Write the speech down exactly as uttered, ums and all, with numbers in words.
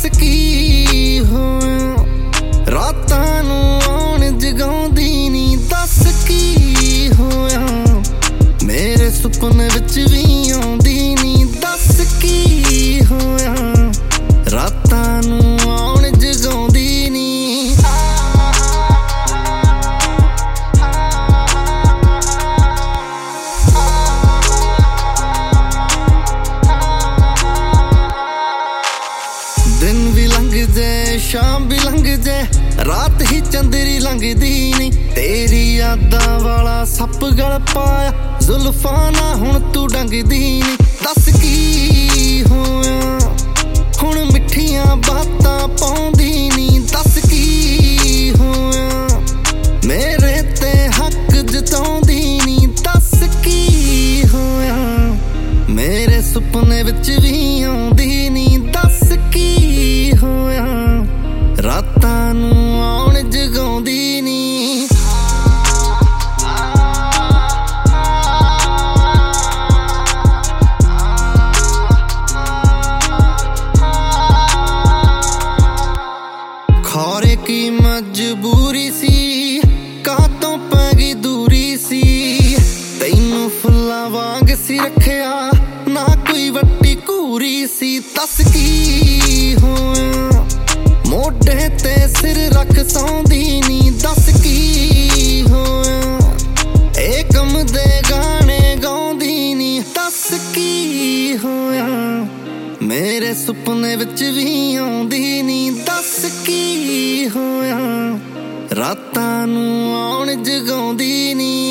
की होया रातां नूं आउण जगाउंदी नी। दस की होया मेरे सुपने विच भी आउंदी नी। दस की होया रातां नूं आउण जगाउंदी नी। दिन भी लंघ जाए शाम भी लंघ जाए रात ही चंदरी लंघदी नी। तेरी यादां वाला सप गल पाया जुल्फां ना हुण तू डंगदी नी। दस की होया हुण मिठियां बातां पाउंदी नी। दस की होया मेरे ते हक जताउंदी नी। दस की होया मेरे सुपने विच भी आउंदी नी। दस की होया रातां नूं आउण जगाउंदी नी। खौरे की मजबूरी सी कातों पै गई दूरी सी। तैनूं फुल्लां वांग सी रखिया ना कोई वट्टी घूरी सी। दस की होया मोढे ते सिर रख सौंदी नी। दस की होया एकम दे गाने गाउंदी नी। दस की होया मेरे सुपने विच भी आउंदी नी। दस की होया रातां नूं आउण जगाउंदी नी।